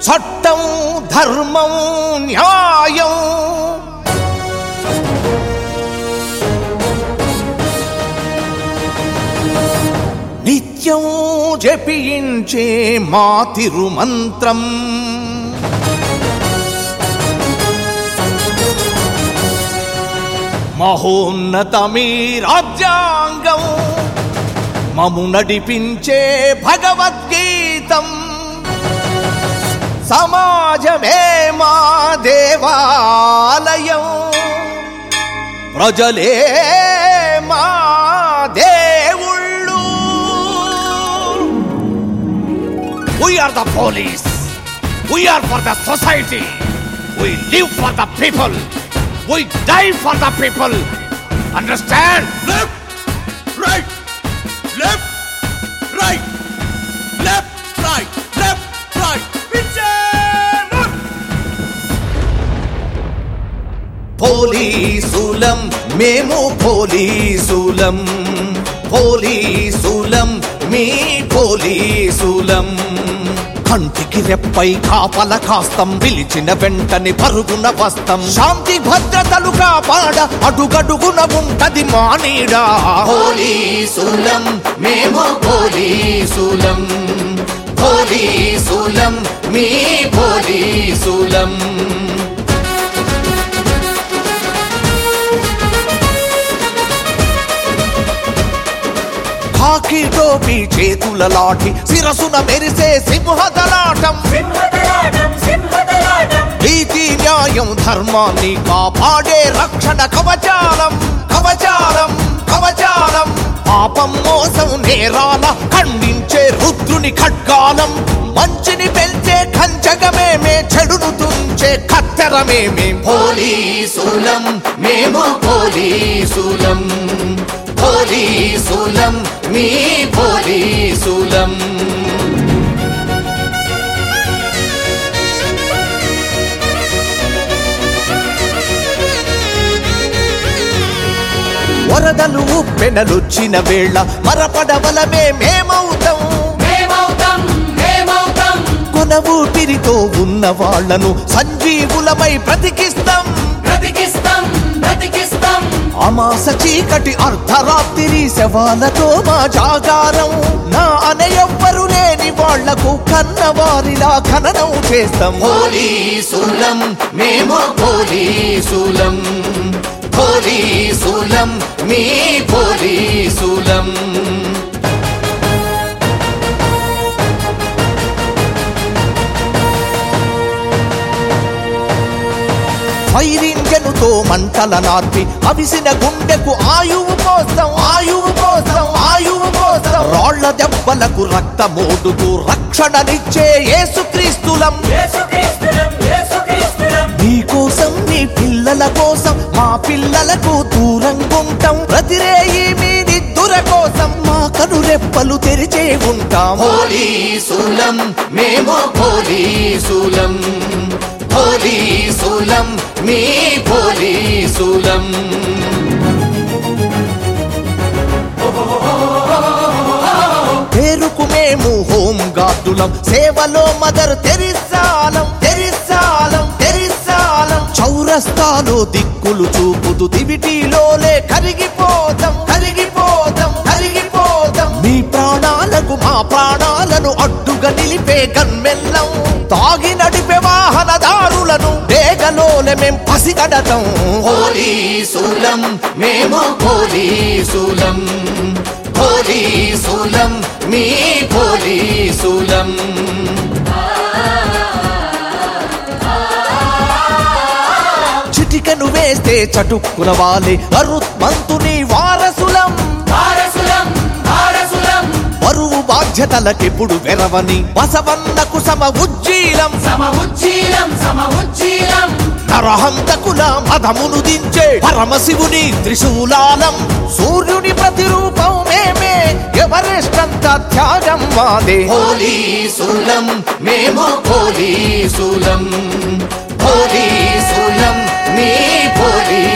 చట్టం ధర్మం న్యాయం నిత్యం జపించే మా తిరుమంత్రం మహోన్నతమీ రాజ్యాంగం మము నడిపించే భగవద్గీతం సమాజమే మా దేవాలయం ప్రజలే మా దేవుళ్ళు. We are the police. We are for the society. We live for the people. We die for the people. Understand? Left, right, left, right, left, right, left, right. Vijayanam. పోలీసులం మేము పోలీసులం పోలీసులం మీ పోలీసులం కంటికి రెప్పై కాపల కాస్తం పిలిచిన వెంటనే పరుగున వస్తం శాంతి భద్రతలు కాపాడ అడుగడుగున ఉంటది మా నీడ. పోలీసులం మేము పోలీసులం పోలీసులం మీ పోలీసులం కాకి టోపీ చేతుల లాఠి శిరసున మెరిసే సింహదలాటం నీతి న్యాయం ధర్మాన్ని కాపాడే రక్షణ కవచాలం కవచాలం కవచాలం పాపం మోసం నేరాల ఖండించే రుద్రుని ఖడ్గాలం మంచిని పెంచే కంచగమేమే చెడును తుంచే కత్తెరమేమే. పోలీసులం మేము పోలీసులం పోలీసులం మీ పోలీసులం వరదలు ఉప్పెనలొచ్చిన వేళ మరపడవలమే మేమవుతాం కొన ఊపిరితో ఉన్న వాళ్లను సంజీవులమై బ్రతికిస్తాం అమాస చీకటి అర్ధరాత్రి శవాలతో మా జాగారం నా అనే ఎవ్వరు లేని వాళ్లకు కన్నవారిలా ఖననం చేస్తాం. పోలీసులం మేము పోలీసులం పోలీసులం మీ పోలీసులం ఫైర్ ఇంజనుతో మంటల నార్పి అవిసిన గుండెకు ఆయువు పోస్తాం ఆయువు పోస్తాం ఆయువు పోస్తాం రాళ్ల దెబ్బలకు రక్తమోడుతూ రక్షణనిచ్చే యేసుక్రీస్తులం నీ కోసం నీ పిల్లల కోసం మా పిల్లలకు దూరంగుంటాం ప్రతిరేయి మీ నిద్దుర కోసం మా కనురెప్పలు తెరిచే ఉంటాం. పోలీసులం మేము పోలీసులం పోలీసులం మీ పోలీసులం పేరుకు మేము హోం గార్డులం సేవలో మదర్ తెరిసాలం తెరిసాలం తెరిసాలం చౌరస్తాలో దిక్కులు చూపుతూ దివిటీలోలే కరిగిపోతాం కరిగిపోతాం కరిగిపోతాం మీ ప్రాణాలకు మా ప్రాణాలను అడ్డుగా నిలిపే గన్మెల్లం తాగి నడిపే వాహనదారులను డేగలోనే మేం పసిగడతాం. పోలీసులం మేము పోలీసులం పోలీసులం మీ పోలీసులం చిటికను వేస్తే చటుక్కున వాలి అరుత్మంతుని వారసులం బరువు బాధ్యతలకెప్పుడు వెరవని బసవన్నకు సమ ఉజ్జీలం నరహంతకుల మదమును దించే పరమశివుని త్రిశూలాలం సూర్యుని ప్రతిరూపం మేమే ఎవరెస్ట్ అంత త్యాగం మాదే. పోలీసులం మేము పోలీసులం పోలీసులం మీ పోలీసులం